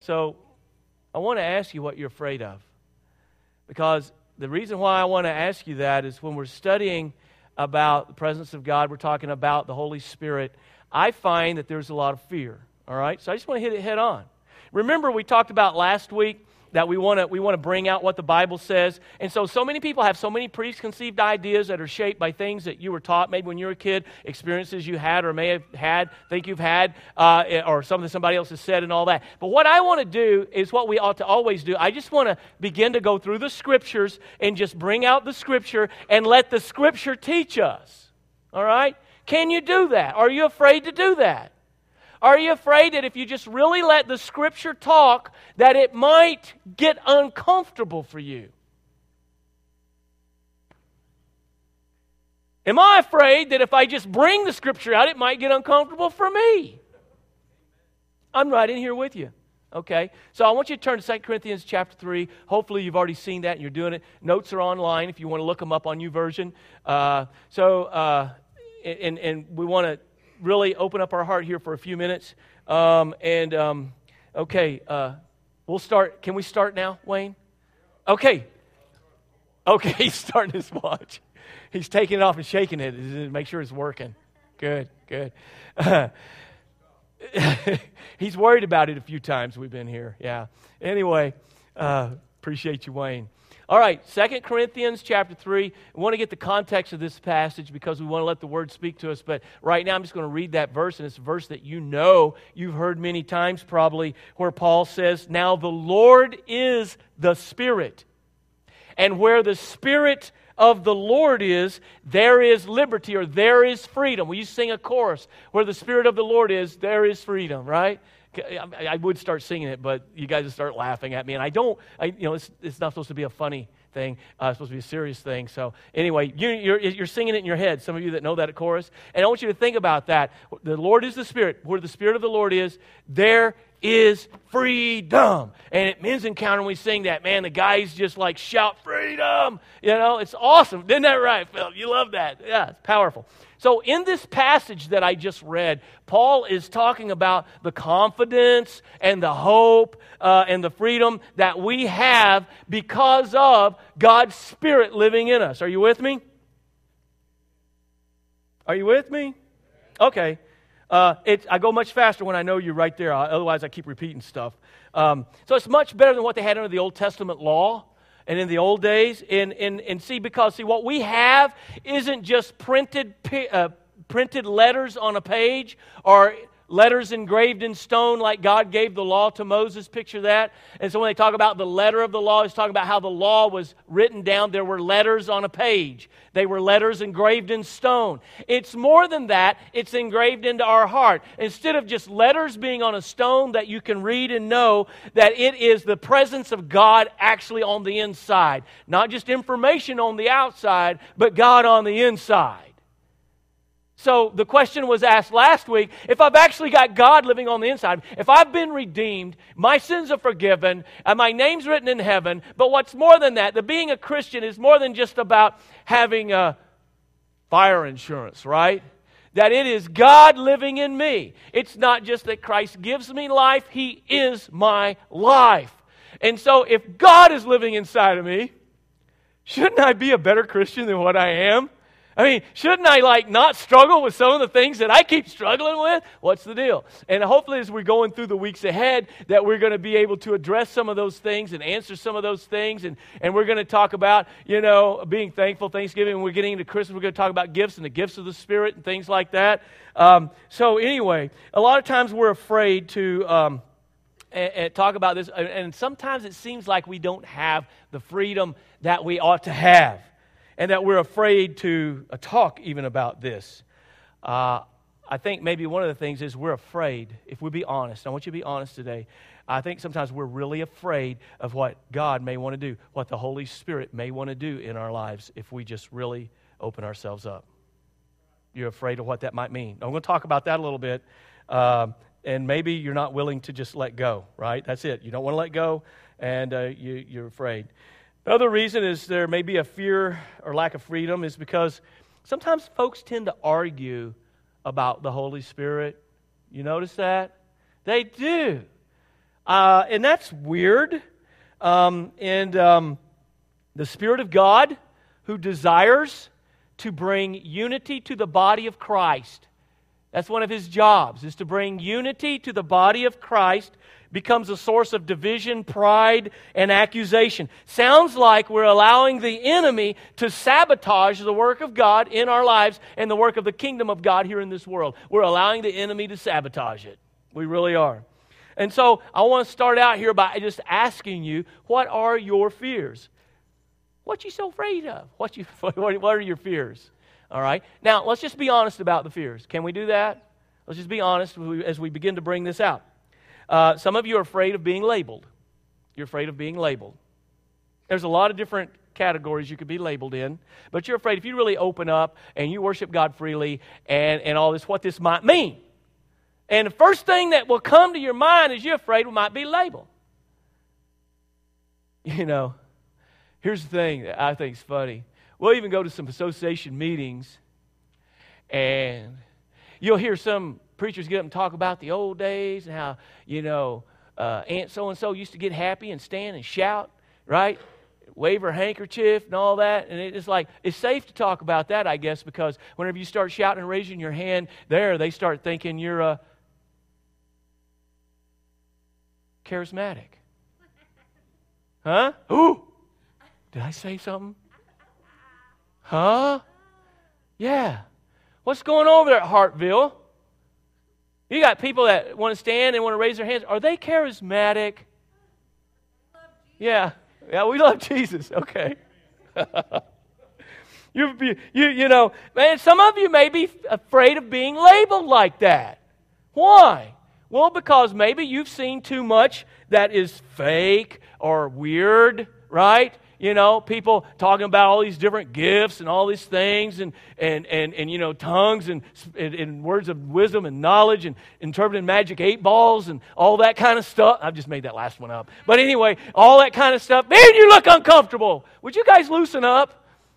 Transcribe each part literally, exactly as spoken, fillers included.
So I want to ask you what you're afraid of. Because the reason why I want to ask you that is when we're studying about the presence of God, we're talking about the Holy Spirit, I find that there's a lot of fear. All right? So I just want to hit it head on. Remember we talked about last week that we want to we want to bring out what the Bible says. And so, so many people have so many preconceived ideas that are shaped by things that you were taught, maybe when you were a kid, experiences you had or may have had, think you've had, uh, or something somebody else has said and all that. But what I want to do is what we ought to always do. I just want to begin to go through the Scriptures and just bring out the Scripture and let the Scripture teach us. All right? Can you do that? Are you afraid to do that? Are you afraid that if you just really let the Scripture talk, that it might get uncomfortable for you? Am I afraid that if I just bring the Scripture out, it might get uncomfortable for me? I'm right in here with you. Okay, so I want you to turn to Second Corinthians chapter three. Hopefully you've already seen that and you're doing it. Notes are online if you want to look them up on YouVersion. Uh, so, uh, and, and we want to really open up our heart here for a few minutes. Um, and, um, okay, uh, we'll start. Can we start now, Wayne? Okay. Okay, he's starting his watch. He's taking it off and shaking it to make sure it's working. Good, good. Uh, he's worried about it a few times we've been here. Yeah. Anyway, uh, appreciate you, Wayne. All right, Second Corinthians chapter three. We want to get the context of this passage because we want to let the Word speak to us. But right now I'm just going to read that verse, and it's a verse that you know, you've heard many times probably, where Paul says, "Now the Lord is the Spirit, and where the Spirit of the Lord is, there is liberty," or there is freedom. Will you sing a chorus? Where the Spirit of the Lord is, there is freedom, right? I would start singing it, but you guys would start laughing at me. And I don't, I, you know, it's, it's not supposed to be a funny thing. Uh, it's supposed to be a serious thing. So anyway, you, you're, you're singing it in your head, some of you that know that chorus. And I want you to think about that. The Lord is the Spirit. Where the Spirit of the Lord is, there is freedom. And at Men's Encounter, when we sing that, man, the guys just like shout, "Freedom!" You know, it's awesome. Isn't that right, Phil? You love that. Yeah, it's powerful. So in this passage that I just read, Paul is talking about the confidence and the hope uh, and the freedom that we have because of God's Spirit living in us. Are you with me? Are you with me? Okay. Uh, it, I go much faster when I know you're right there. Otherwise, I keep repeating stuff. Um, so it's much better than what they had under the Old Testament law and in the old days. And, and, and see, because see, what we have isn't just printed uh, printed letters on a page or letters engraved in stone like God gave the law to Moses. Picture that. And so when they talk about the letter of the law, it's talking about how the law was written down. There were letters on a page. They were letters engraved in stone. It's more than that. It's engraved into our heart. Instead of just letters being on a stone that you can read and know, that it is the presence of God actually on the inside. Not just information on the outside, but God on the inside. So the question was asked last week, if I've actually got God living on the inside, if I've been redeemed, my sins are forgiven, and my name's written in heaven, but what's more than that, the being a Christian is more than just about having a fire insurance, right? That it is God living in me. It's not just that Christ gives me life, He is my life. And so if God is living inside of me, shouldn't I be a better Christian than what I am? I mean, shouldn't I like not struggle with some of the things that I keep struggling with? What's the deal? And hopefully as we're going through the weeks ahead that we're going to be able to address some of those things and answer some of those things. And, and we're going to talk about, you know, being thankful, Thanksgiving. And we're getting into Christmas. We're going to talk about gifts and the gifts of the Spirit and things like that. Um, so anyway, a lot of times we're afraid to um, and, and talk about this. And sometimes it seems like we don't have the freedom that we ought to have. And that we're afraid to uh, talk even about this. Uh, I think maybe one of the things is we're afraid, if we be honest, I want you to be honest today, I think sometimes we're really afraid of what God may want to do, what the Holy Spirit may want to do in our lives if we just really open ourselves up. You're afraid of what that might mean. I'm going to talk about that a little bit. Um, and maybe you're not willing to just let go, right? That's it. You don't want to let go, and uh, you, you're afraid. Another reason is there may be a fear or lack of freedom is because sometimes folks tend to argue about the Holy Spirit. You notice that? They do. Uh, and that's weird. Um, and um, the Spirit of God, who desires to bring unity to the body of Christ. That's one of His jobs, is to bring unity to the body of Christ, becomes a source of division, pride, and accusation. Sounds like we're allowing the enemy to sabotage the work of God in our lives and the work of the kingdom of God here in this world. We're allowing the enemy to sabotage it. We really are. And so I want to start out here by just asking you, what are your fears? What you so afraid of? What you what are your fears? All right. Now, let's just be honest about the fears. Can we do that? Let's just be honest as we begin to bring this out. Uh, some of you are afraid of being labeled. You're afraid of being labeled. There's a lot of different categories you could be labeled in, but you're afraid if you really open up and you worship God freely and, and all this, what this might mean. And the first thing that will come to your mind is you're afraid we might be labeled. You know, here's the thing that I think is funny. We'll even go to some association meetings, and you'll hear some preachers get up and talk about the old days and how, you know, uh, Aunt so-and-so used to get happy and stand and shout, right? Wave her handkerchief and all that. And it's like, it's safe to talk about that, I guess, because whenever you start shouting and raising your hand there, they start thinking you're a charismatic. Huh? Ooh! Did I say something? Huh? Yeah. What's going on over there at Hartville? You got people that want to stand and want to raise their hands. Are they charismatic? Yeah. Yeah, we love Jesus. Okay. you, you, you know, man, some of you may be afraid of being labeled like that. Why? Well, because maybe you've seen too much that is fake or weird, right? You know, people talking about all these different gifts and all these things and, and, and, and you know, tongues and, and, and words of wisdom and knowledge and interpreting magic eight balls and all that kind of stuff. I've just made that last one up. But anyway, all that kind of stuff. Man, you look uncomfortable. Would you guys loosen up?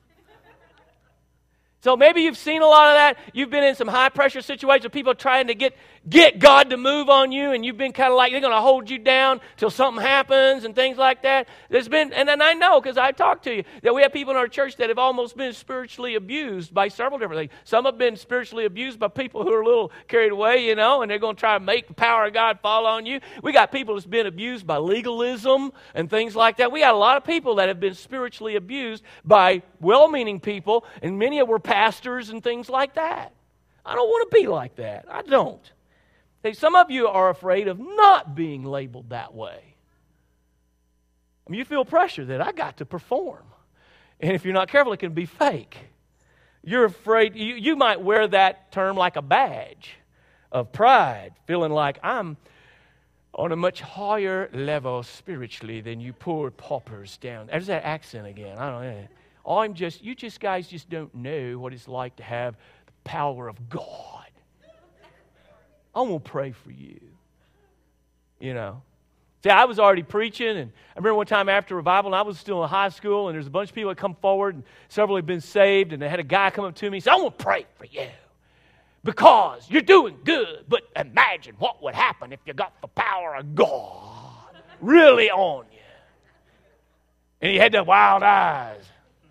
So maybe you've seen a lot of that. You've been in some high-pressure situations with people trying to get, get God to move on you, and you've been kind of like, they're going to hold you down till something happens and things like that. There's been, and then I know, because I talked to you, that we have people in our church that have almost been spiritually abused by several different things. Some have been spiritually abused by people who are a little carried away, you know, and they're going to try to make the power of God fall on you. We got people that's been abused by legalism and things like that. We got a lot of people that have been spiritually abused by well-meaning people, and many of them were pastors and things like that. I don't want to be like that. I don't. Hey, some of you are afraid of not being labeled that way. I mean, you feel pressure that I got to perform. And if you're not careful, it can be fake. You're afraid, you, you might wear that term like a badge of pride, feeling like I'm on a much higher level spiritually than you poor paupers down. There's that accent again. I don't know. I'm just, you just guys just don't know what it's like to have the power of God. I'm going to pray for you. You know. See, I was already preaching, and I remember one time after revival, and I was still in high school, and there's a bunch of people that come forward, and several had been saved, and they had a guy come up to me and say, I'm going to pray for you because you're doing good, but imagine what would happen if you got the power of God really on you. And he had the wild eyes.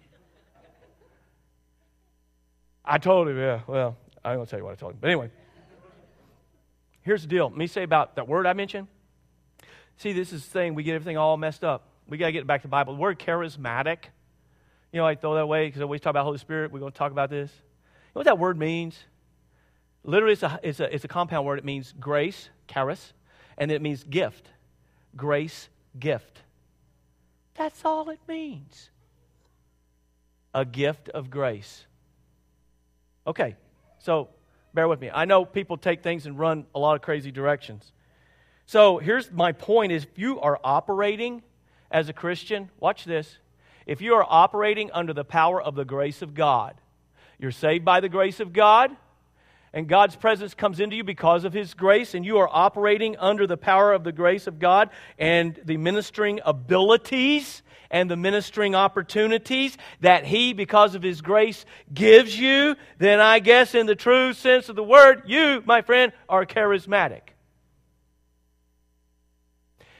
I told him, yeah, well, I ain't going to tell you what I told him. But anyway, here's the deal. Let me say about that word I mentioned. See, this is the thing. We get everything all messed up. We got to get back to the Bible. The word charismatic, you know, I throw that away because I always talk about Holy Spirit. We're going to talk about this. You know what that word means? Literally, it's a, it's a, it's a compound word. It means grace, charis, and it means gift. Grace, gift. That's all it means. A gift of grace. Okay, so bear with me. I know people take things and run a lot of crazy directions. So here's my point is, if you are operating as a Christian, watch this. If you are operating under the power of the grace of God, you're saved by the grace of God, and God's presence comes into you because of His grace, and you are operating under the power of the grace of God and the ministering abilities and the ministering opportunities that He, because of His grace, gives you, then I guess in the true sense of the word, you, my friend, are charismatic.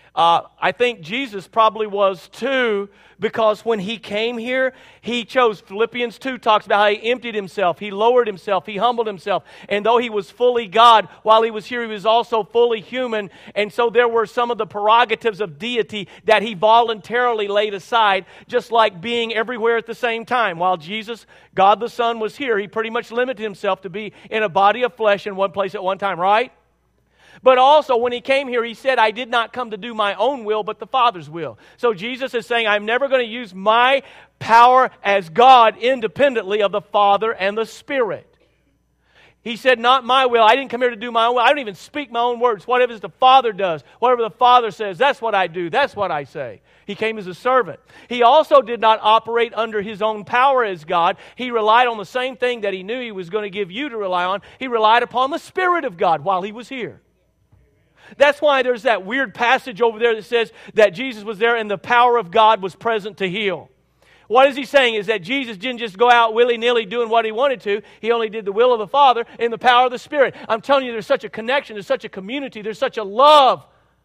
Uh, I think Jesus probably was too, because when He came here, He chose, Philippians two talks about how He emptied Himself, He lowered Himself, He humbled Himself. And though He was fully God, while He was here, He was also fully human. And so there were some of the prerogatives of deity that He voluntarily laid aside, just like being everywhere at the same time. While Jesus, God the Son, was here, He pretty much limited Himself to be in a body of flesh in one place at one time, right? But also, when He came here, He said, I did not come to do my own will, but the Father's will. So Jesus is saying, I'm never going to use my power as God independently of the Father and the Spirit. He said, not my will. I didn't come here to do my own will. I don't even speak my own words. Whatever the Father does, whatever the Father says, that's what I do. That's what I say. He came as a servant. He also did not operate under His own power as God. He relied on the same thing that He knew He was going to give you to rely on. He relied upon the Spirit of God while He was here. That's why there's that weird passage over there that says that Jesus was there and the power of God was present to heal. What is He saying? Is that Jesus didn't just go out willy-nilly doing what He wanted to. He only did the will of the Father in the power of the Spirit. I'm telling you, there's such a connection, there's such a community, there's such a love.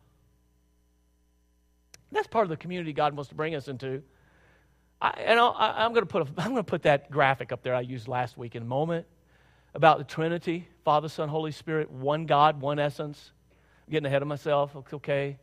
That's part of the community God wants to bring us into. I, and I'll, I, I'm going to put a, I'm going to put that graphic up there I used last week in a moment about the Trinity, Father, Son, Holy Spirit, one God, one essence. I'm getting ahead of myself. It's okay.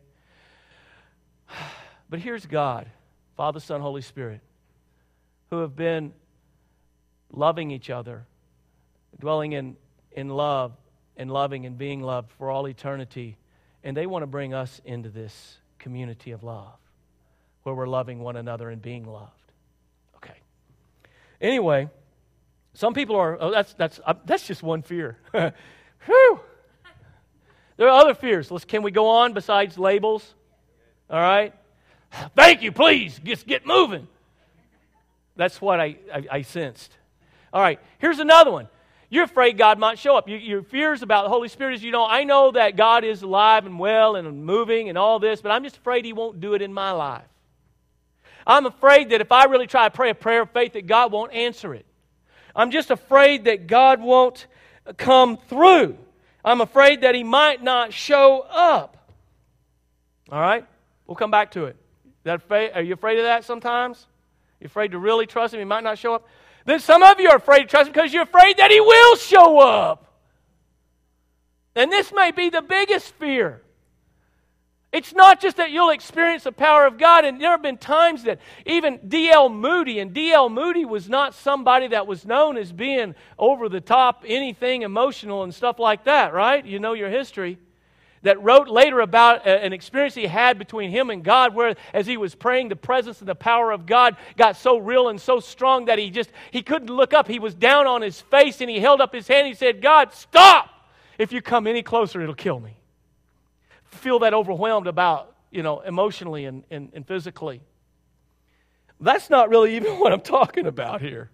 But here's God, Father, Son, Holy Spirit, who have been loving each other, dwelling in, in love and loving and being loved for all eternity. And they want to bring us into this community of love where we're loving one another and being loved. Okay. Anyway, some people are, oh, that's, that's, uh, that's just one fear. Whew. There are other fears. Let's, can we go on besides labels? All right? Thank you, please. Just get moving. That's what I, I, I sensed. All right, here's another one. You're afraid God might show up. You, your fears about the Holy Spirit is, you know, I know that God is alive and well and moving and all this, but I'm just afraid He won't do it in my life. I'm afraid that if I really try to pray a prayer of faith that God won't answer it. I'm just afraid that God won't come through. I'm afraid that He might not show up. All right? We'll come back to it. That, are you afraid of that sometimes? You're afraid to really trust Him? He might not show up? Then some of you are afraid to trust Him because you're afraid that He will show up. And this may be the biggest fear. It's not just that you'll experience the power of God, and there have been times that even D L Moody, and D L Moody was not somebody that was known as being over the top, anything emotional and stuff like that, right? You know your history. That wrote later about an experience he had between him and God, where as he was praying, the presence and the power of God got so real and so strong that he just, he couldn't look up. He was down on his face and he held up his hand and he said, God, stop! If you come any closer, it'll kill me. Feel that overwhelmed about, you know, emotionally and, and, and physically. That's not really even what I'm talking about here.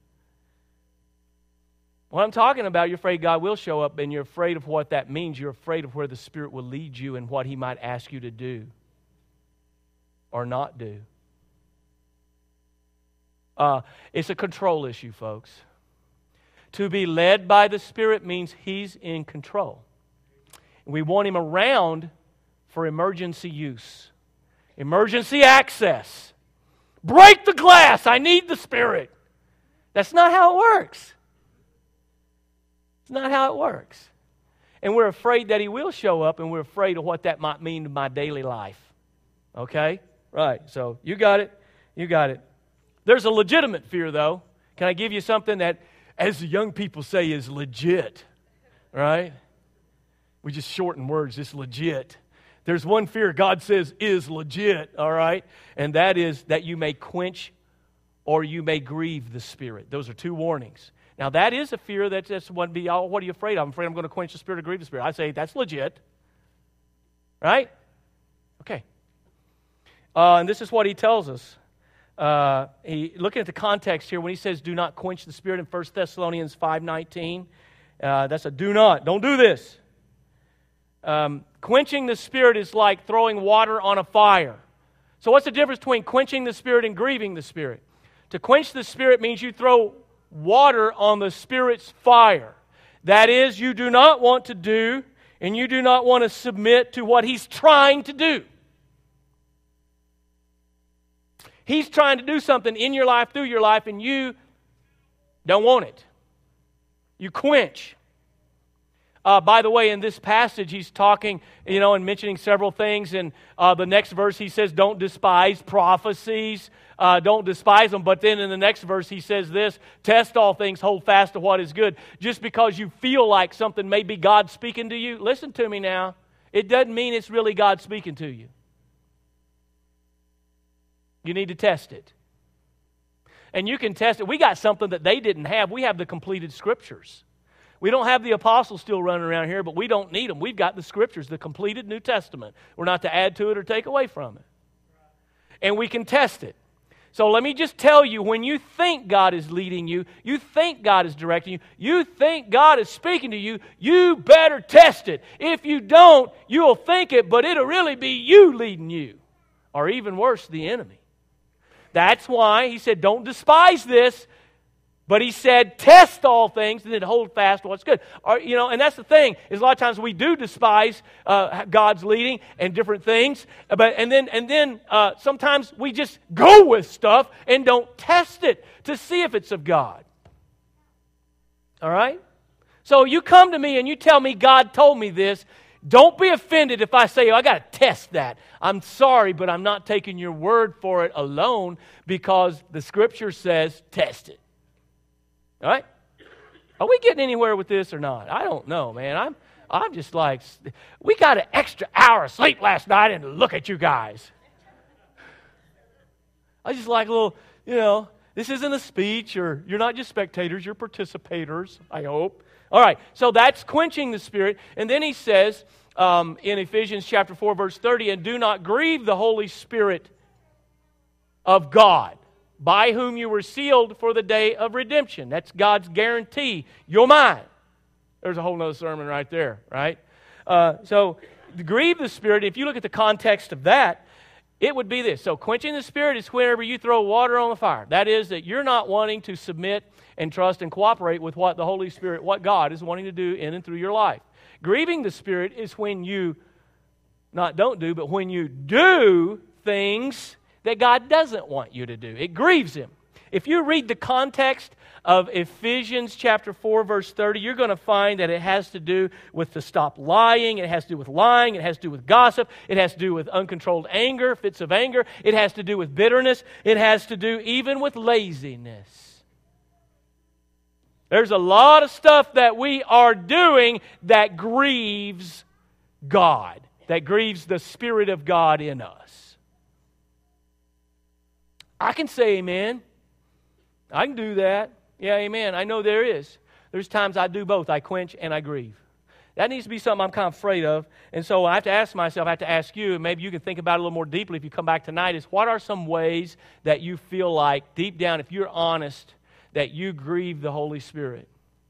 What I'm talking about, you're afraid God will show up, and you're afraid of what that means. You're afraid of where the Spirit will lead you and what He might ask you to do or not do. Uh, it's a control issue, folks. To be led by the Spirit means He's in control. We want Him around for emergency use, emergency access. Break the glass. I need the Spirit. That's not how it works. It's not how it works. And we're afraid that He will show up, and we're afraid of what that might mean to my daily life. Okay? Right. So you got it. You got it. There's a legitimate fear, though. Can I give you something that, as the young people say, is legit? Right? We just shorten words. It's legit. There's one fear God says is legit, all right? And that is that you may quench or you may grieve the Spirit. Those are two warnings. Now, that is a fear that just wouldn't be, oh, what are you afraid of? I'm afraid I'm going to quench the Spirit or grieve the Spirit. I say, that's legit. Right? Okay. Uh, and this is what he tells us. Uh, he, looking at the context here, when he says, do not quench the Spirit in First Thessalonians five nineteen, uh, that's a do not. Don't do this. Um, quenching the Spirit is like throwing water on a fire. So what's the difference between quenching the Spirit and grieving the Spirit? To quench the Spirit means you throw water on the Spirit's fire. That is, you do not want to do and you do not want to submit to what He's trying to do. He's trying to do something in your life, through your life, and you don't want it. You quench. Uh, by the way, in this passage, he's talking, you know, and mentioning several things. And uh, the next verse, he says, don't despise prophecies. Uh, don't despise them. But then in the next verse, he says this, test all things, hold fast to what is good. Just because you feel like something may be God speaking to you, listen to me now. It doesn't mean it's really God speaking to you. You need to test it. And you can test it. We got something that they didn't have. We have the completed Scriptures. We don't have the apostles still running around here, but we don't need them. We've got the Scriptures, the completed New Testament. We're not to add to it or take away from it. And we can test it. So let me just tell you, when you think God is leading you, you think God is directing you, you think God is speaking to you, you better test it. If you don't, you'll think it, but it'll really be you leading you. Or even worse, the enemy. That's why he said, don't despise this. But he said, test all things and then hold fast to what's good. Or, you know, and that's the thing, is a lot of times we do despise uh, God's leading and different things. But and then and then uh, sometimes we just go with stuff and don't test it to see if it's of God. All right? So you come to me and you tell me God told me this. Don't be offended if I say, oh, I got to test that. I'm sorry, but I'm not taking your word for it alone because the Scripture says test it. All right? Are we getting anywhere with this or not? I don't know, man. I'm I'm just like, we got an extra hour of sleep last night and look at you guys. I just like a little, you know, this isn't a speech or you're not just spectators, you're participators, I hope. All right, so that's quenching the Spirit. And then he says um, in Ephesians chapter four, verse thirty, and do not grieve the Holy Spirit of God, by whom you were sealed for the day of redemption. That's God's guarantee. You're mine. There's a whole nother sermon right there, right? Uh, so, grieve the Spirit, if you look at the context of that, it would be this. So, quenching the Spirit is whenever you throw water on the fire. That is that you're not wanting to submit and trust and cooperate with what the Holy Spirit, what God is wanting to do in and through your life. Grieving the Spirit is when you, not don't do, but when you do things that God doesn't want you to do. It grieves Him. If you read the context of Ephesians chapter four, verse thirty, you're going to find that it has to do with to stop lying, it has to do with lying, it has to do with gossip, it has to do with uncontrolled anger, fits of anger, it has to do with bitterness, it has to do even with laziness. There's a lot of stuff that we are doing that grieves God, that grieves the Spirit of God in us. I can say amen. I can do that. Yeah, amen. I know there is. There's times I do both. I quench and I grieve. That needs to be something I'm kind of afraid of. And so I have to ask myself, I have to ask you, and maybe you can think about it a little more deeply if you come back tonight, is what are some ways that you feel like, deep down, if you're honest, that you grieve the Holy Spirit?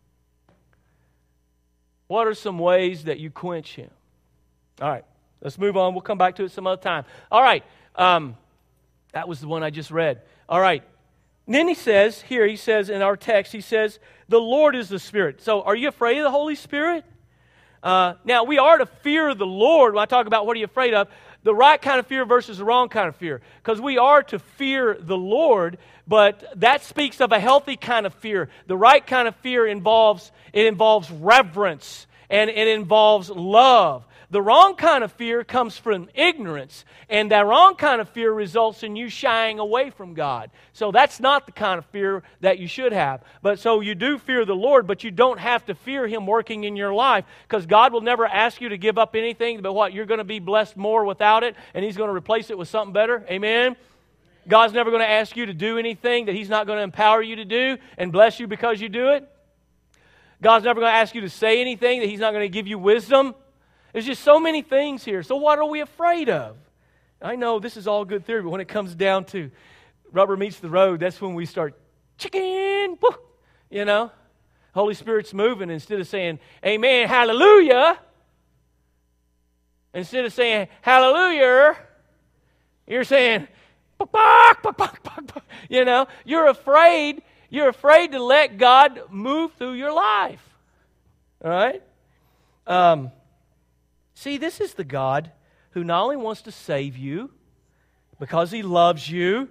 What are some ways that you quench Him? All right, let's move on. We'll come back to it some other time. All right, um, that was the one I just read. All right. And then he says, here he says in our text, he says, the Lord is the Spirit. So are you afraid of the Holy Spirit? Uh, now, we are to fear the Lord. When I talk about what are you afraid of, the right kind of fear versus the wrong kind of fear. Because we are to fear the Lord, but that speaks of a healthy kind of fear. The right kind of fear involves, it involves reverence, and it involves love. The wrong kind of fear comes from ignorance, and that wrong kind of fear results in you shying away from God. So that's not the kind of fear that you should have. But so you do fear the Lord, but you don't have to fear Him working in your life, because God will never ask you to give up anything, but what, you're going to be blessed more without it, and He's going to replace it with something better. Amen? God's never going to ask you to do anything that He's not going to empower you to do and bless you because you do it. God's never going to ask you to say anything that He's not going to give you wisdom. There's just so many things here. So what are we afraid of? I know this is all good theory, but when it comes down to rubber meets the road, that's when we start chicken, woo, you know. Holy Spirit's moving. Instead of saying, amen, hallelujah, instead of saying, hallelujah, you're saying, bok, bok, bok, bok, bok. You know, you're afraid, you're afraid to let God move through your life. All right? Um... See, this is the God who not only wants to save you because He loves you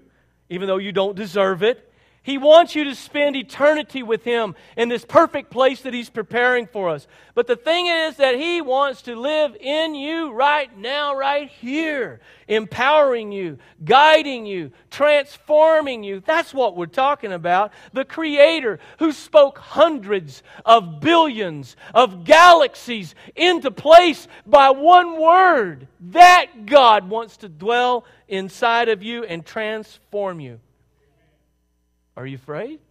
even though you don't deserve it. He wants you to spend eternity with Him in this perfect place that He's preparing for us. But the thing is that He wants to live in you right now, right here, empowering you, guiding you, transforming you. That's what we're talking about. The Creator who spoke hundreds of billions of galaxies into place by one word. That God wants to dwell inside of you and transform you. Are you afraid?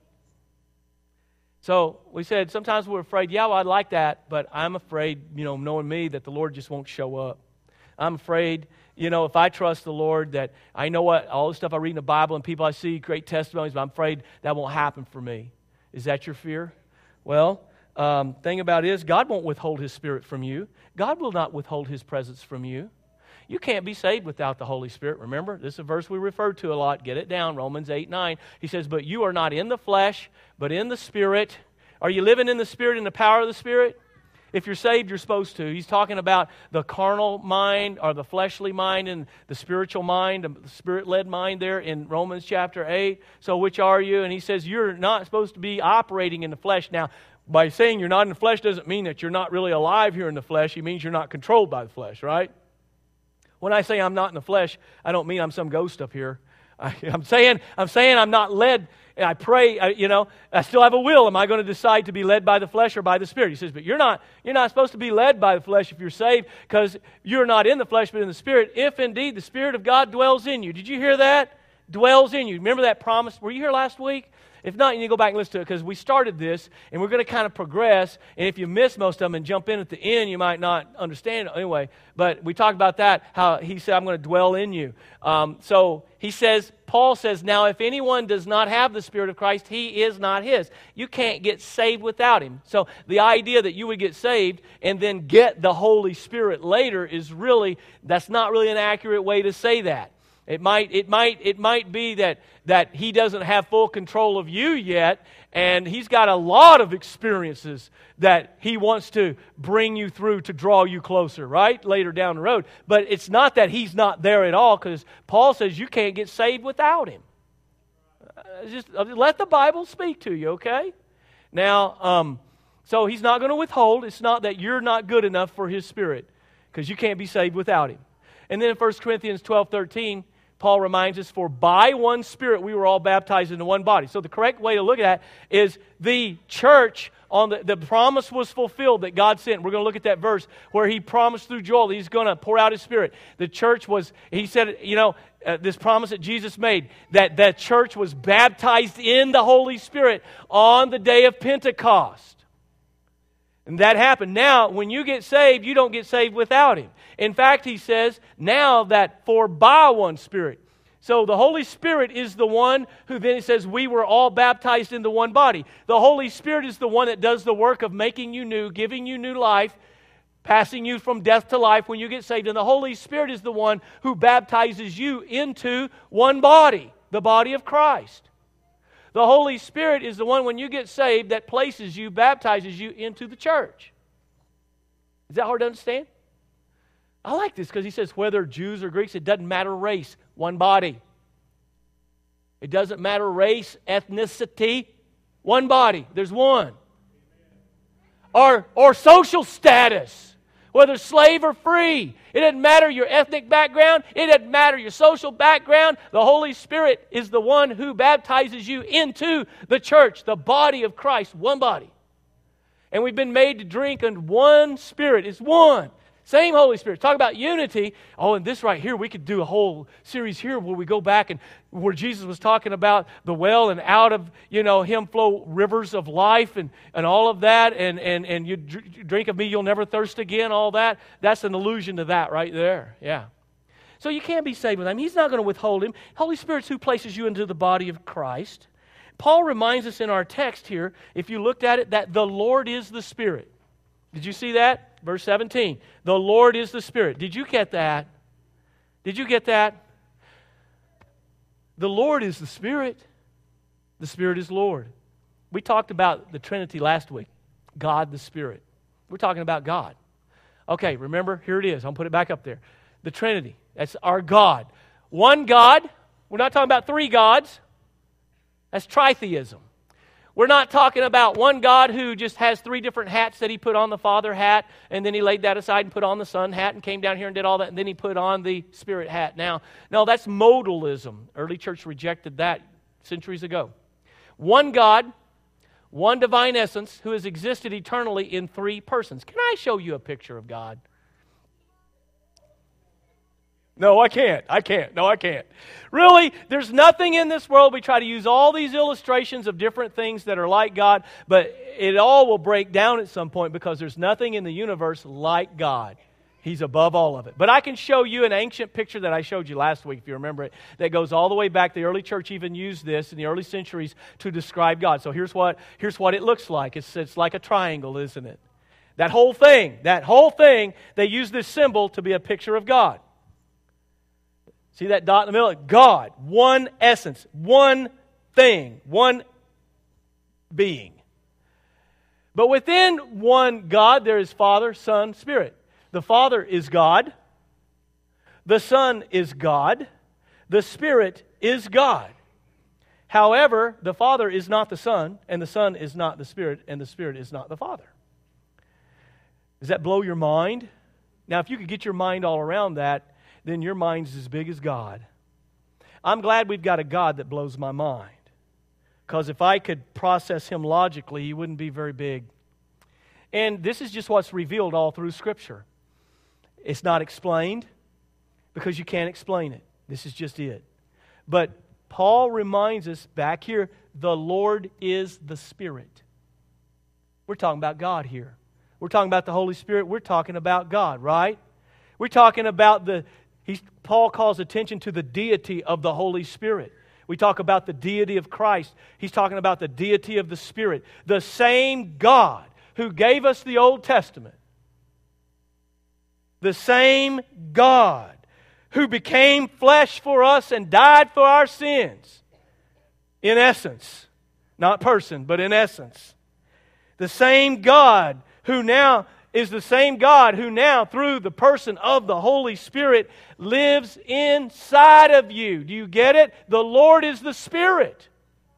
So we said sometimes we're afraid, yeah, well, I'd like that, but I'm afraid, you know, knowing me, that the Lord just won't show up. I'm afraid, you know, if I trust the Lord, that I know what all the stuff I read in the Bible and people I see, great testimonies, but I'm afraid that won't happen for me. Is that your fear? Well, um, thing about it is, God won't withhold His Spirit from you. God will not withhold His presence from you. You can't be saved without the Holy Spirit. Remember, this is a verse we refer to a lot. Get it down, Romans eight nine. He says, but you are not in the flesh, but in the Spirit. Are you living in the Spirit, in the power of the Spirit? If you're saved, you're supposed to. He's talking about the carnal mind or the fleshly mind and the spiritual mind, the Spirit-led mind there in Romans chapter eight. So which are you? And he says you're not supposed to be operating in the flesh. Now, by saying you're not in the flesh doesn't mean that you're not really alive here in the flesh. It means you're not controlled by the flesh, right? When I say I'm not in the flesh, I don't mean I'm some ghost up here. I, I'm saying I'm saying I'm not led. I pray, I, you know, I still have a will. Am I going to decide to be led by the flesh or by the Spirit? He says, but you're not you're not supposed to be led by the flesh if you're saved, because you're not in the flesh but in the Spirit, if indeed the Spirit of God dwells in you. Did you hear that? Dwells in you. Remember that promise? Were you here last week? If not, you need to go back and listen to it, because we started this, and we're going to kind of progress, and if you miss most of them and jump in at the end, you might not understand it anyway. But we talked about that, how he said, I'm going to dwell in you. Um, so he says, Paul says, now if anyone does not have the Spirit of Christ, he is not his. You can't get saved without Him. So the idea that you would get saved and then get the Holy Spirit later is really, that's not really an accurate way to say that. It might, it might, it might be that, that He doesn't have full control of you yet, and He's got a lot of experiences that He wants to bring you through to draw you closer, right? Later down the road. But it's not that He's not there at all, because Paul says you can't get saved without Him. Uh, just uh, let the Bible speak to you, okay? Now, um, so He's not going to withhold. It's not that you're not good enough for His Spirit, because you can't be saved without Him. And then in First Corinthians twelve thirteen, Paul reminds us, for by one Spirit we were all baptized into one body. So the correct way to look at that is the church, on the, the promise was fulfilled that God sent. We're going to look at that verse where He promised through Joel that He's going to pour out His Spirit. The church was, He said, you know, uh, this promise that Jesus made, that the church was baptized in the Holy Spirit on the day of Pentecost. And that happened. Now, when you get saved, you don't get saved without Him. In fact, he says, now that for by one Spirit. So the Holy Spirit is the one who then, he says, we were all baptized into one body. The Holy Spirit is the one that does the work of making you new, giving you new life, passing you from death to life when you get saved. And the Holy Spirit is the one who baptizes you into one body, the body of Christ. The Holy Spirit is the one, when you get saved, that places you, baptizes you into the church. Is that hard to understand? I like this because he says whether Jews or Greeks, it doesn't matter race, one body. It doesn't matter race, ethnicity, one body. There's one. Or, or social status, whether slave or free. It doesn't matter your ethnic background. It doesn't matter your social background. The Holy Spirit is the one who baptizes you into the church, the body of Christ, one body. And we've been made to drink in one Spirit. It's one. Same Holy Spirit. Talk about unity. Oh, and this right here, we could do a whole series here where we go back and where Jesus was talking about the well, and out of, you know, Him flow rivers of life and, and all of that. And, and, and you drink of me, you'll never thirst again, all that. That's an allusion to that right there. Yeah. So you can't be saved with Him. He's not going to withhold Him. Holy Spirit's who places you into the body of Christ. Paul reminds us in our text here, if you looked at it, that the Lord is the Spirit. Did you see that? Verse seventeen. The Lord is the Spirit. Did you get that? Did you get that? The Lord is the Spirit. The Spirit is Lord. We talked about the Trinity last week. God the Spirit. We're talking about God. Okay, remember? Here it is. I'll put it back up there. The Trinity. That's our God. One God, We're not talking about three gods. That's tritheism. We're not talking about one God who just has three different hats that he put on: the Father hat, and then he laid that aside and put on the Son hat and came down here and did all that, and then he put on the Spirit hat. Now, no, that's modalism. Early church rejected that centuries ago. One God, one divine essence who has existed eternally in three persons. Can I show you a picture of God? No, I can't. I can't. No, I can't. Really, there's nothing in this world. We try to use all these illustrations of different things that are like God, but it all will break down at some point because there's nothing in the universe like God. He's above all of it. But I can show you an ancient picture that I showed you last week, if you remember it, that goes all the way back. The early church even used this in the early centuries to describe God. So here's what, here's what it looks like. It's, it's like a triangle, isn't it? That whole thing, that whole thing, they use this symbol to be a picture of God. See that dot in the middle? God, one essence, one thing, one being. But within one God, there is Father, Son, Spirit. The Father is God. The Son is God. The Spirit is God. However, the Father is not the Son, and the Son is not the Spirit, and the Spirit is not the Father. Does that blow your mind? Now, if you could get your mind all around that, then your mind's as big as God. I'm glad we've got a God that blows my mind. Because if I could process Him logically, He wouldn't be very big. And this is just what's revealed all through Scripture. It's not explained because you can't explain it. This is just it. But Paul reminds us back here, the Lord is the Spirit. We're talking about God here. We're talking about the Holy Spirit. We're talking about God, right? We're talking about the... He's, Paul calls attention to the deity of the Holy Spirit. We talk about the deity of Christ. He's talking about the deity of the Spirit. The same God who gave us the Old Testament. The same God who became flesh for us and died for our sins. In essence. Not person, but in essence. The same God who now... is the same God who now, through the person of the Holy Spirit, lives inside of you. Do you get it? The Lord is the Spirit.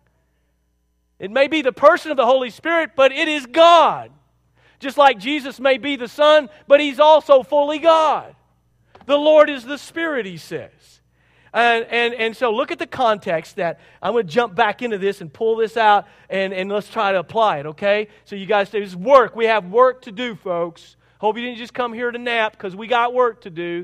It may be the person of the Holy Spirit, but it is God. Just like Jesus may be the Son, but He's also fully God. The Lord is the Spirit, he says. And, and, and so look at the context that I'm going to jump back into this and pull this out and, and let's try to apply it, okay? So you guys say, this is work. We have work to do, folks. Hope you didn't just come here to nap because we got work to do.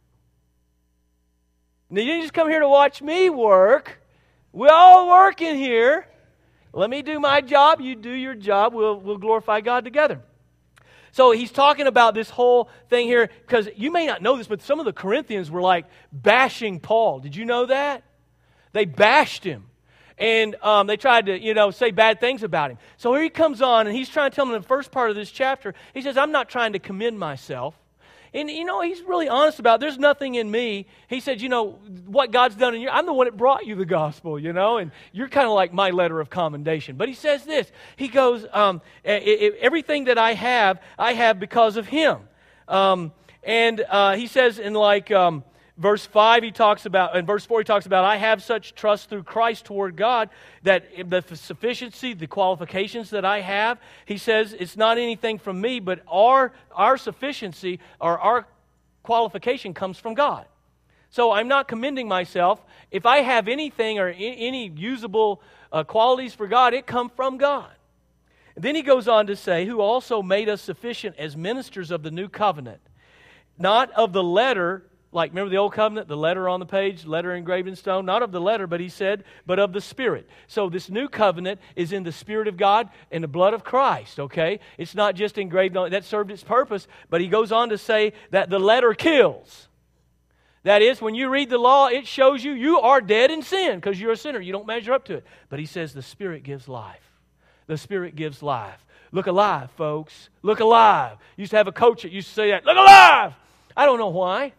Now, you didn't just come here to watch me work. We all work in here. Let me do my job. You do your job. We'll, we'll glorify God together. So he's talking about this whole thing here, because you may not know this, but some of the Corinthians were like bashing Paul. Did you know that? They bashed him. And um, they tried to, you know, say bad things about him. So here he comes on, and he's trying to tell them in the first part of this chapter, he says, I'm not trying to commend myself. And, you know, he's really honest about it. There's nothing in me. He said, you know, what God's done in you, I'm the one that brought you the gospel, you know, and you're kind of like my letter of commendation. But he says this. He goes, um, it, it, everything that I have, I have because of Him. Um, and uh, he says in like um, verse five, he talks about, in verse four, he talks about, I have such trust through Christ toward God that the sufficiency, the qualifications that I have, he says, it's not anything from me, but our, our sufficiency or our qualification comes from God. So I'm not commending myself. If I have anything or any usable uh, qualities for God, it comes from God. And then he goes on to say, who also made us sufficient as ministers of the new covenant, not of the letter. Like, remember the old covenant, the letter on the page, letter engraved in stone? Not of the letter, but he said, but of the Spirit. So this new covenant is in the Spirit of God and the blood of Christ, okay? It's not just engraved on, that served its purpose, but he goes on to say that the letter kills. That is, when you read the law, it shows you you are dead in sin because you're a sinner. You don't measure up to it. But he says the Spirit gives life. The Spirit gives life. Look alive, folks. Look alive. Used to have a coach that used to say that. Look alive! I don't know why.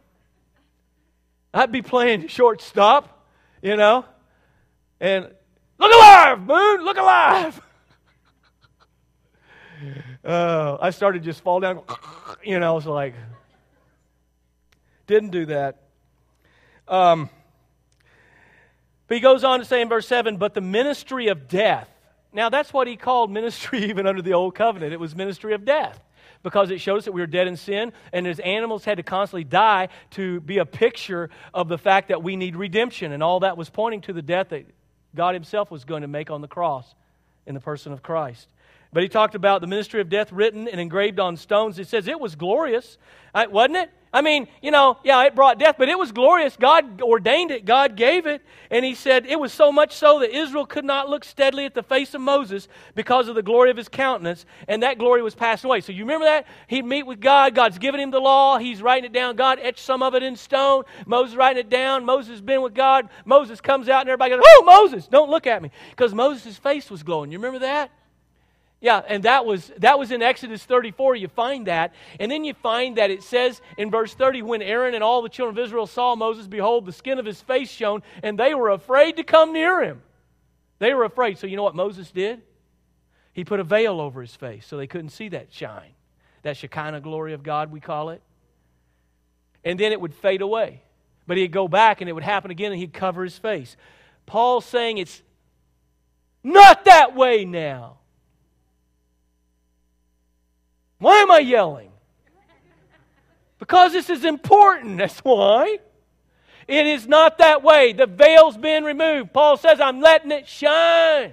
I'd be playing shortstop, you know, and look alive, Moon, look alive. uh, I started just fall down, you know, I was like, didn't do that. Um, But he goes on to say in verse seven, but the ministry of death. Now that's what he called ministry even under the old covenant. It was ministry of death. Because it shows that we were dead in sin, and as animals had to constantly die to be a picture of the fact that we need redemption. And all that was pointing to the death that God himself was going to make on the cross in the person of Christ. But he talked about the ministry of death written and engraved on stones. It says it was glorious, wasn't it? I mean, you know, yeah, it brought death, but it was glorious. God ordained it. God gave it. And he said it was so much so that Israel could not look steadily at the face of Moses because of the glory of his countenance, and that glory was passed away. So you remember that? He'd meet with God. God's given him the law. He's writing it down. God etched some of it in stone. Moses writing it down. Moses has been with God. Moses comes out and everybody goes, oh, Moses, don't look at me. Because Moses' face was glowing. You remember that? Yeah, and that was that was in Exodus thirty-four. You find that. And then you find that it says in verse thirty, when Aaron and all the children of Israel saw Moses, behold, the skin of his face shone, and they were afraid to come near him. They were afraid. So you know what Moses did? He put a veil over his face so they couldn't see that shine. That Shekinah glory of God, we call it. And then it would fade away. But he'd go back and it would happen again and he'd cover his face. Paul's saying it's not that way now. Why am I yelling? Because this is important, that's why. It is not that way. The veil's been removed. Paul says, I'm letting it shine.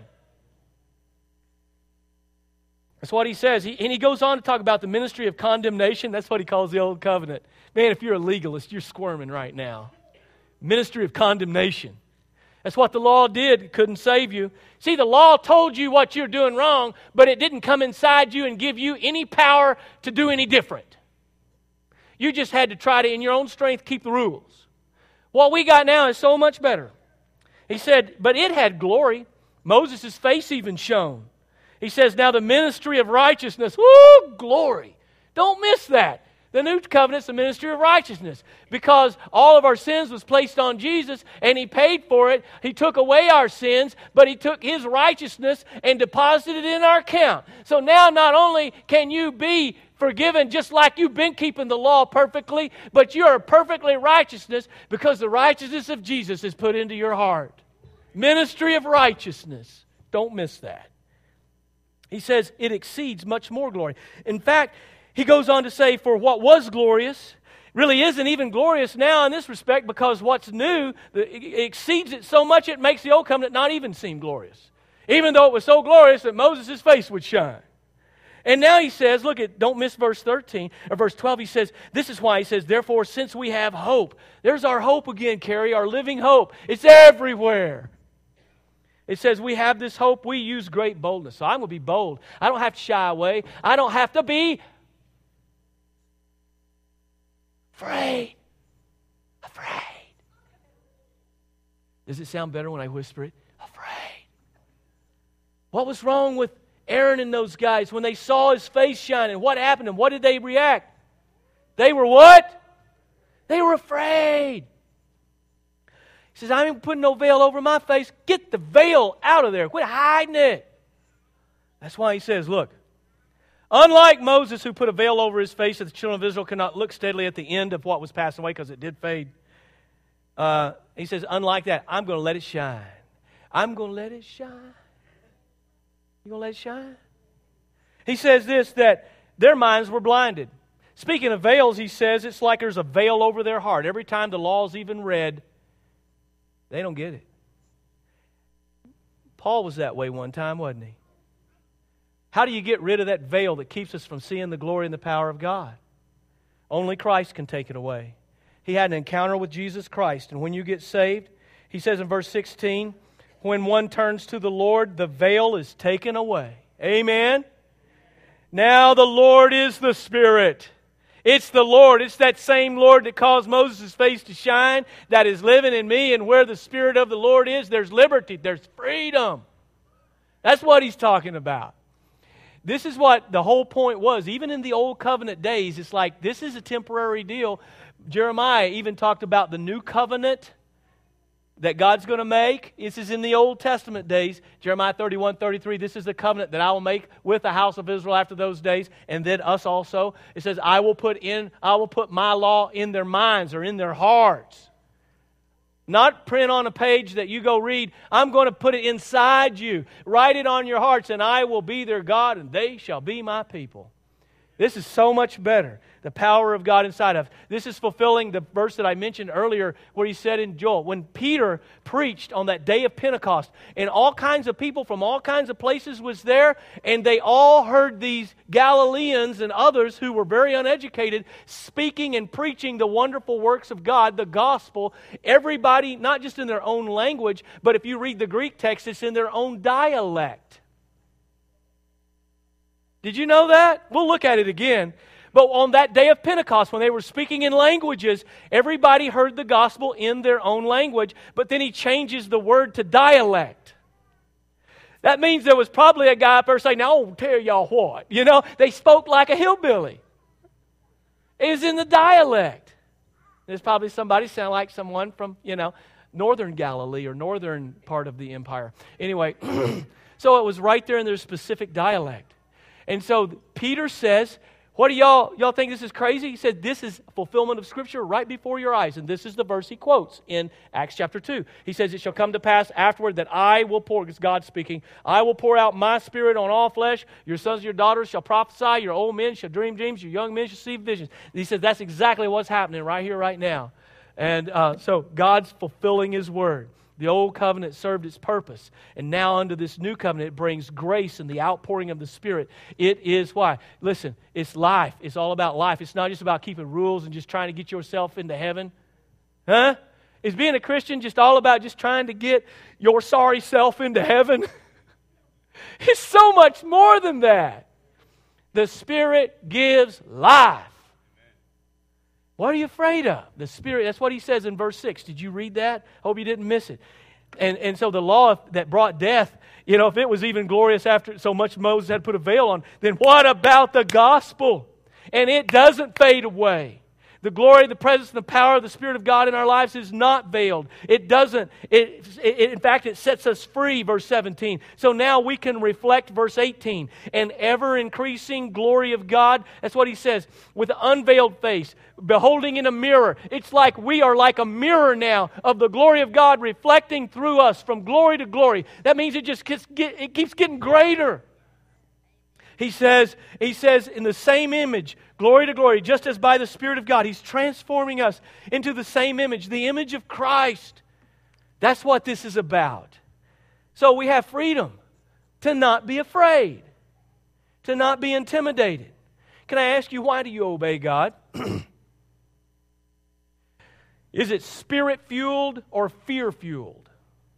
That's what he says. He, and he goes on to talk about the ministry of condemnation. That's what he calls the old covenant. Man, if you're a legalist, you're squirming right now. Ministry of condemnation. That's what the law did. It couldn't save you. See, the law told you what you're doing wrong, but it didn't come inside you and give you any power to do any different. You just had to try to, in your own strength, keep the rules. What we got now is so much better. He said, but it had glory. Moses' face even shone. He says, now the ministry of righteousness. Woo, glory. Don't miss that. The new covenant's the ministry of righteousness because all of our sins was placed on Jesus and he paid for it. He took away our sins, but he took his righteousness and deposited it in our account. So now not only can you be forgiven just like you've been keeping the law perfectly, but you're perfectly righteousness because the righteousness of Jesus is put into your heart. Ministry of righteousness. Don't miss that. He says it exceeds much more glory. In fact, he goes on to say, for what was glorious really isn't even glorious now in this respect because what's new it exceeds it so much it makes the old covenant not even seem glorious. Even though it was so glorious that Moses' face would shine. And now he says, look at, don't miss verse thirteen, or verse twelve, he says, this is why he says, therefore, since we have hope. There's our hope again, Carrie, our living hope. It's everywhere. It says we have this hope, we use great boldness. So I'm going to be bold. I don't have to shy away. I don't have to be afraid. Afraid. Does it sound better when I whisper it? Afraid. What was wrong with Aaron and those guys when they saw his face shining? What happened and what did they react? They were what? They were afraid. He says, I ain't putting no veil over my face. Get the veil out of there. Quit hiding it. That's why he says, look, unlike Moses who put a veil over his face that the children of Israel could not look steadily at the end of what was passing away because it did fade. Uh, he says, unlike that, I'm going to let it shine. I'm going to let it shine. You going to let it shine? He says this, that their minds were blinded. Speaking of veils, he says, it's like there's a veil over their heart. Every time the law's even read, they don't get it. Paul was that way one time, wasn't he? How do you get rid of that veil that keeps us from seeing the glory and the power of God? Only Christ can take it away. He had an encounter with Jesus Christ. And when you get saved, he says in verse sixteen, when one turns to the Lord, the veil is taken away. Amen? Now the Lord is the Spirit. It's the Lord. It's that same Lord that caused Moses' face to shine that is living in me. And where the Spirit of the Lord is, there's liberty. There's freedom. That's what he's talking about. This is what the whole point was. Even in the Old Covenant days, it's like this is a temporary deal. Jeremiah even talked about the new covenant that God's going to make. This is in the Old Testament days. Jeremiah thirty-one, thirty-three, this is the covenant that I will make with the house of Israel after those days, and then us also. It says, I will put in, I will put my law in their minds or in their hearts. Not print on a page that you go read. I'm going to put it inside you. Write it on your hearts, and I will be their God, and they shall be my people. This is so much better. The power of God inside of us. This is fulfilling the verse that I mentioned earlier where he said in Joel, when Peter preached on that day of Pentecost, and all kinds of people from all kinds of places was there, and they all heard these Galileans and others who were very uneducated speaking and preaching the wonderful works of God, the gospel. Everybody, not just in their own language, but if you read the Greek text, it's in their own dialect. Did you know that? We'll look at it again. But on that day of Pentecost, when they were speaking in languages, everybody heard the gospel in their own language, but then he changes the word to dialect. That means there was probably a guy up there saying, now I'll tell y'all what. You know, they spoke like a hillbilly. It was in the dialect. There's probably somebody sound like someone from, you know, northern Galilee or northern part of the empire. Anyway, so it was right there in their specific dialect. And so Peter says, what do y'all, y'all think this is crazy? He said, this is fulfillment of Scripture right before your eyes. And this is the verse he quotes in Acts chapter two. He says, it shall come to pass afterward that I will pour, it's God speaking, I will pour out my Spirit on all flesh. Your sons and your daughters shall prophesy. Your old men shall dream dreams. Your young men shall see visions. And he says, that's exactly what's happening right here, right now. And uh, so God's fulfilling His Word. The old covenant served its purpose. And now under this new covenant, it brings grace and the outpouring of the Spirit. It is why? Listen, it's life. It's all about life. It's not just about keeping rules and just trying to get yourself into heaven. Huh? Is being a Christian just all about just trying to get your sorry self into heaven? It's so much more than that. The Spirit gives life. What are you afraid of? The Spirit, that's what he says in verse six. Did you read that? Hope you didn't miss it. And, and so the law that brought death, you know, if it was even glorious after so much Moses had put a veil on, then what about the gospel? And it doesn't fade away. The glory, the presence, and the power of the Spirit of God in our lives is not veiled. It doesn't. It, it, in fact, it sets us free, verse seventeen. So now we can reflect verse eighteen. An ever-increasing glory of God. That's what he says. With unveiled face, beholding in a mirror. It's like we are like a mirror now of the glory of God reflecting through us from glory to glory. That means it just gets, get, it keeps getting greater. He says, he says, in the same image, glory to glory, just as by the Spirit of God, He's transforming us into the same image, the image of Christ. That's what this is about. So we have freedom to not be afraid, to not be intimidated. Can I ask you, why do you obey God? Is it Spirit-fueled or fear-fueled?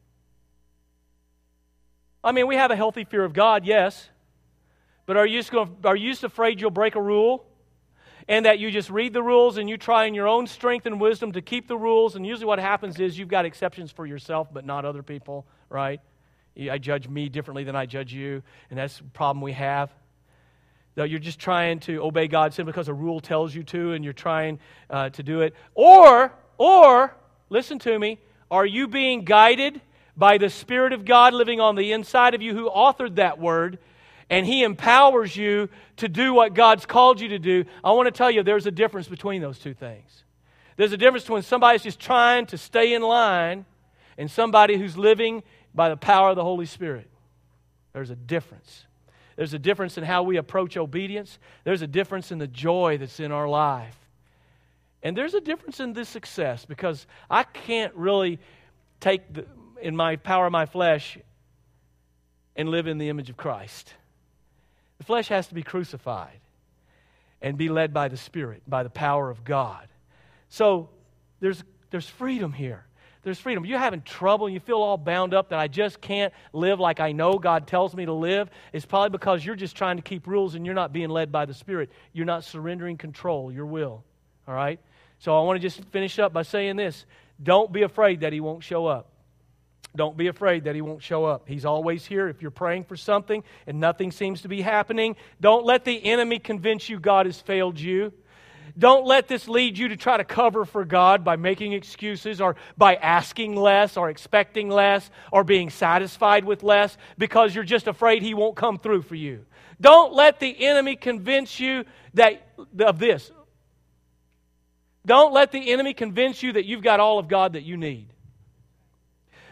I mean, we have a healthy fear of God, yes. But are you just going to, are you just afraid you'll break a rule? And that you just read the rules and you try in your own strength and wisdom to keep the rules, and usually what happens is you've got exceptions for yourself but not other people, right? I judge me differently than I judge you, and that's the problem we have. Though you're just trying to obey God simply because a rule tells you to, and you're trying uh, to do it. Or, or, listen to me, are you being guided by the Spirit of God living on the inside of you who authored that word, and He empowers you to do what God's called you to do? I want to tell you there's a difference between those two things. There's a difference between somebody's just trying to stay in line and somebody who's living by the power of the Holy Spirit. There's a difference. There's a difference in how we approach obedience. There's a difference in the joy that's in our life. And there's a difference in this success, because I can't really take the, in my power of my flesh and live in the image of Christ. The flesh has to be crucified and be led by the Spirit, by the power of God. So there's there's freedom here. There's freedom. You're having trouble and you feel all bound up that I just can't live like I know God tells me to live. It's probably because you're just trying to keep rules and you're not being led by the Spirit. You're not surrendering control, your will. All right? So I want to just finish up by saying this. Don't be afraid that He won't show up. Don't be afraid that He won't show up. He's always here. If you're praying for something and nothing seems to be happening, don't let the enemy convince you God has failed you. Don't let this lead you to try to cover for God by making excuses or by asking less or expecting less or being satisfied with less because you're just afraid He won't come through for you. Don't let the enemy convince you that of this. Don't let the enemy convince you that you've got all of God that you need.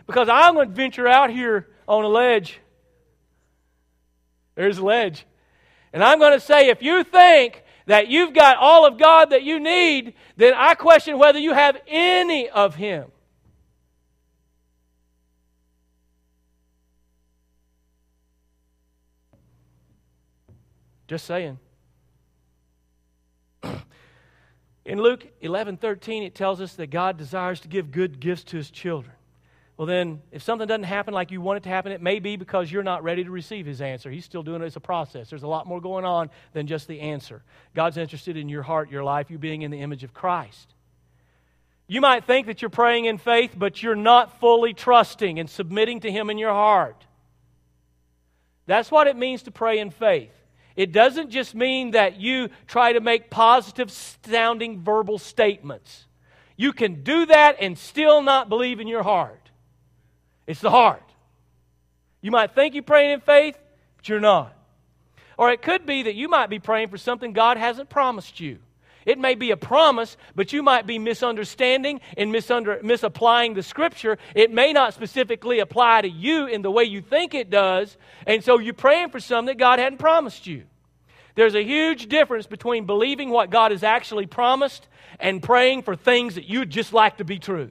Because I'm going to venture out here on a ledge. There's a ledge. And I'm going to say, if you think that you've got all of God that you need, then I question whether you have any of Him. Just saying. In Luke eleven thirteen, it tells us that God desires to give good gifts to His children. Well then, if something doesn't happen like you want it to happen, it may be because you're not ready to receive His answer. He's still doing it as a process. There's a lot more going on than just the answer. God's interested in your heart, your life, you being in the image of Christ. You might think that you're praying in faith, but you're not fully trusting and submitting to Him in your heart. That's what it means to pray in faith. It doesn't just mean that you try to make positive sounding verbal statements. You can do that and still not believe in your heart. It's the heart. You might think you're praying in faith, but you're not. Or it could be that you might be praying for something God hasn't promised you. It may be a promise, but you might be misunderstanding and misunder, misapplying the Scripture. It may not specifically apply to you in the way you think it does, and so you're praying for something that God hadn't promised you. There's a huge difference between believing what God has actually promised and praying for things that you'd just like to be true.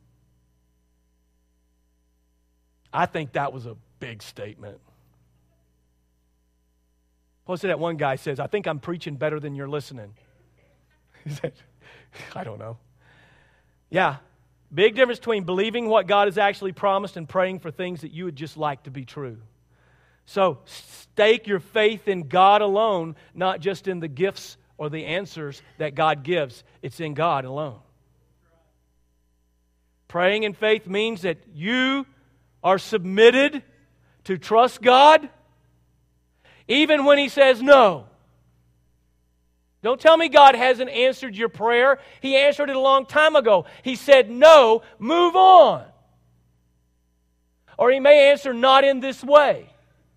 I think that was a big statement. What's that one guy says? I think I'm preaching better than you're listening. I don't know. Yeah, big difference between believing what God has actually promised and praying for things that you would just like to be true. So stake your faith in God alone, not just in the gifts or the answers that God gives. It's in God alone. Praying in faith means that you are submitted to trust God even when He says no. Don't tell me God hasn't answered your prayer. He answered it a long time ago. He said no, move on. Or He may answer not in this way.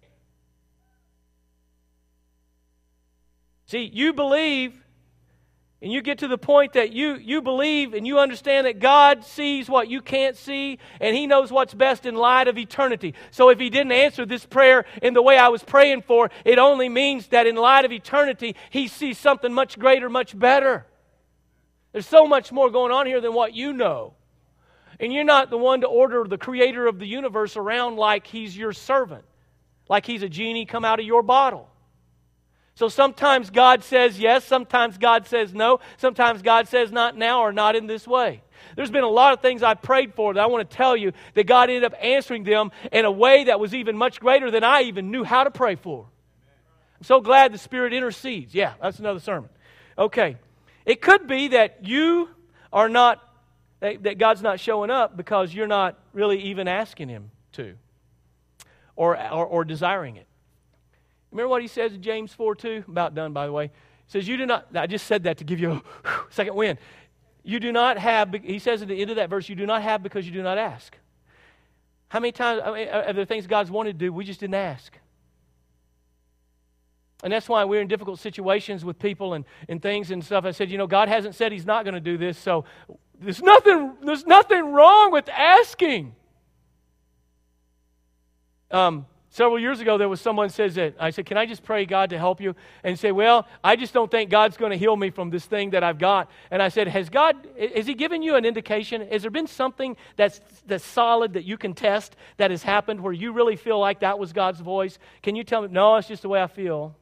See, you believe, and you get to the point that you, you believe and you understand that God sees what you can't see, and He knows what's best in light of eternity. So if He didn't answer this prayer in the way I was praying for, it only means that in light of eternity, He sees something much greater, much better. There's so much more going on here than what you know. And you're not the one to order the Creator of the universe around like He's your servant, like He's a genie come out of your bottle. So sometimes God says yes, sometimes God says no, sometimes God says not now or not in this way. There's been a lot of things I've prayed for that I want to tell you that God ended up answering them in a way that was even much greater than I even knew how to pray for. I'm so glad the Spirit intercedes. Yeah, that's another sermon. Okay. It could be that you are not, that, that God's not showing up because you're not really even asking Him to or, or, or desiring it. Remember what He says in James four two? About done, by the way. He says, you do not, I just said that to give you a second wind. You do not have, he says at the end of that verse, you do not have because you do not ask. How many times, I mean, are there things God's wanted to do, we just didn't ask? And that's why we're in difficult situations with people and, and things and stuff. I said, you know, God hasn't said He's not going to do this, so there's nothing, there's nothing wrong with asking. Um, Several years ago, there was someone says that, I said, can I just pray God to help you? And say, well, I just don't think God's going to heal me from this thing that I've got. And I said, has God, has He given you an indication? Has there been something that's, that's solid that you can test that has happened where you really feel like that was God's voice? Can you tell me, no, it's just the way I feel.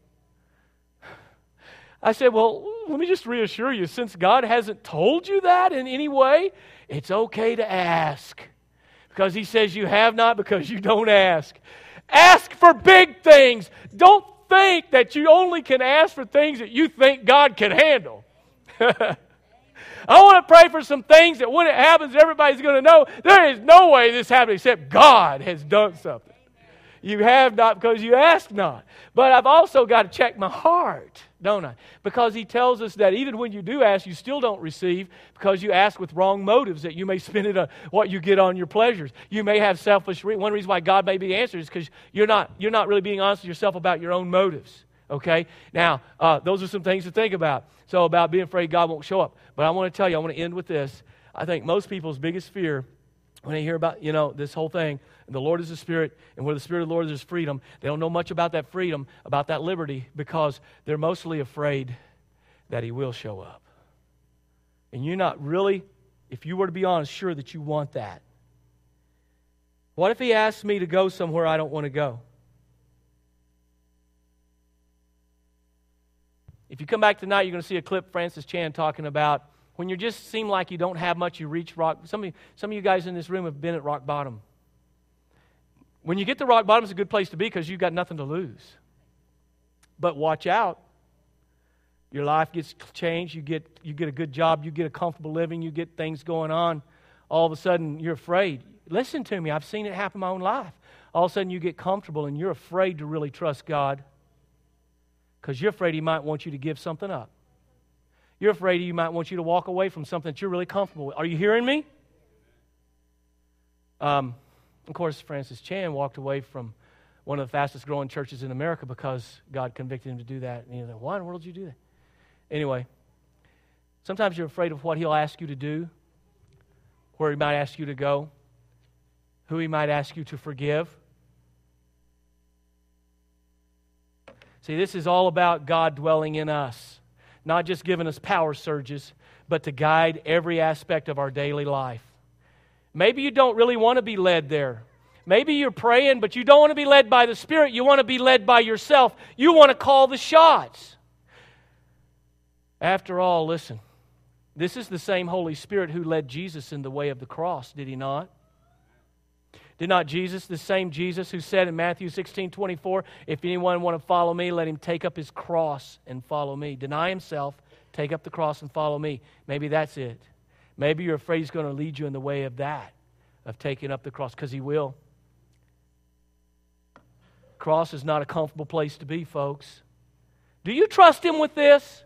I said, well, let me just reassure you, since God hasn't told you that in any way, it's okay to ask. Because He says you have not because you don't ask. Ask for big things. Don't think that you only can ask for things that you think God can handle. I want to pray for some things that when it happens, everybody's going to know there is no way this happened except God has done something. You have not because you ask not. But I've also got to check my heart, don't I? Because He tells us that even when you do ask, you still don't receive because you ask with wrong motives, that you may spend it on what you get on your pleasures. You may have selfish re- one reason why God may be answered is because you're not, you're not really being honest with yourself about your own motives. Okay? Now, uh, those are some things to think about. So about being afraid God won't show up. But I want to tell you, I want to end with this. I think most people's biggest fear When they hear about, you know, this whole thing, and the Lord is the Spirit, and where the Spirit of the Lord is, there's freedom, they don't know much about that freedom, about that liberty, because they're mostly afraid that He will show up. And you're not really, if you were to be honest, sure that you want that. What if He asks me to go somewhere I don't want to go? If you come back tonight, you're going to see a clip Francis Chan talking about when you just seem like you don't have much, you reach rock. Some of you, some of you guys in this room have been at rock bottom. When you get to rock bottom, it's a good place to be because you've got nothing to lose. But watch out. Your life gets changed. You get, you get a good job. You get a comfortable living. You get things going on. All of a sudden, you're afraid. Listen to me. I've seen it happen in my own life. All of a sudden, you get comfortable and you're afraid to really trust God because you're afraid He might want you to give something up. You're afraid He might want you to walk away from something that you're really comfortable with. Are you hearing me? Um, of course, Francis Chan walked away from one of the fastest growing churches in America because God convicted him to do that. And he's like, why in the world did you do that? Anyway, sometimes you're afraid of what He'll ask you to do, where He might ask you to go, who He might ask you to forgive. See, this is all about God dwelling in us. Not just giving us power surges, but to guide every aspect of our daily life. Maybe you don't really want to be led there. Maybe you're praying, but you don't want to be led by the Spirit. You want to be led by yourself. You want to call the shots. After all, listen, this is the same Holy Spirit who led Jesus in the way of the cross, did He not? Did not Jesus, the same Jesus who said in Matthew sixteen twenty-four, if anyone want to follow me, let him take up his cross and follow me. Deny himself, take up the cross and follow me. Maybe that's it. Maybe you're afraid He's going to lead you in the way of that, of taking up the cross, because He will. Cross is not a comfortable place to be, folks. Do you trust Him with this?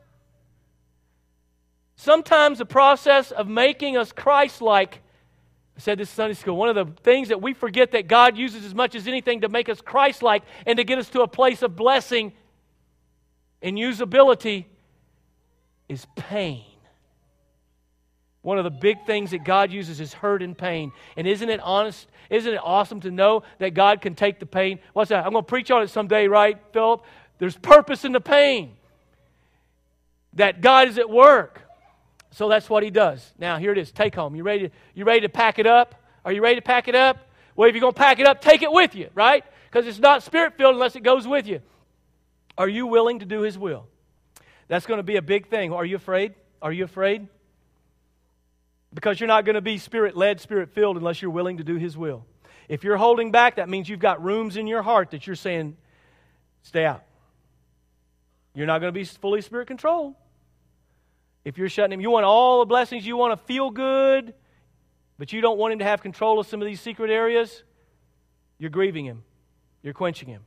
Sometimes the process of making us Christ-like, I said this in Sunday school, one of the things that we forget that God uses as much as anything to make us Christ-like and to get us to a place of blessing and usability is pain. One of the big things that God uses is hurt and pain. And isn't it honest? Isn't it awesome to know that God can take the pain? What's that? I'm going to preach on it someday, right, Philip? There's purpose in the pain. That God is at work. So that's what He does. Now, here it is. Take home. You ready to, you ready to pack it up? Are you ready to pack it up? Well, if you're going to pack it up, take it with you, right? Because it's not Spirit-filled unless it goes with you. Are you willing to do His will? That's going to be a big thing. Are you afraid? Are you afraid? Because you're not going to be Spirit-led, Spirit-filled unless you're willing to do His will. If you're holding back, that means you've got rooms in your heart that you're saying, stay out. You're not going to be fully Spirit-controlled. If you're shutting Him, you want all the blessings, you want to feel good, but you don't want Him to have control of some of these secret areas, you're grieving Him. You're quenching Him.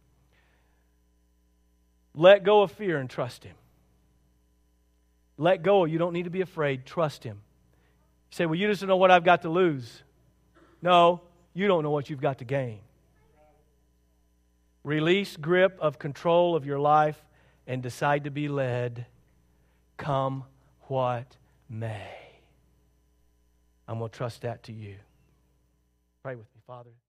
Let go of fear and trust Him. Let go. You don't need to be afraid. Trust Him. You say, well, you just don't know what I've got to lose. No, you don't know what you've got to gain. Release grip of control of your life and decide to be led. Come what may. I'm going to trust that to you. Pray with me, Father.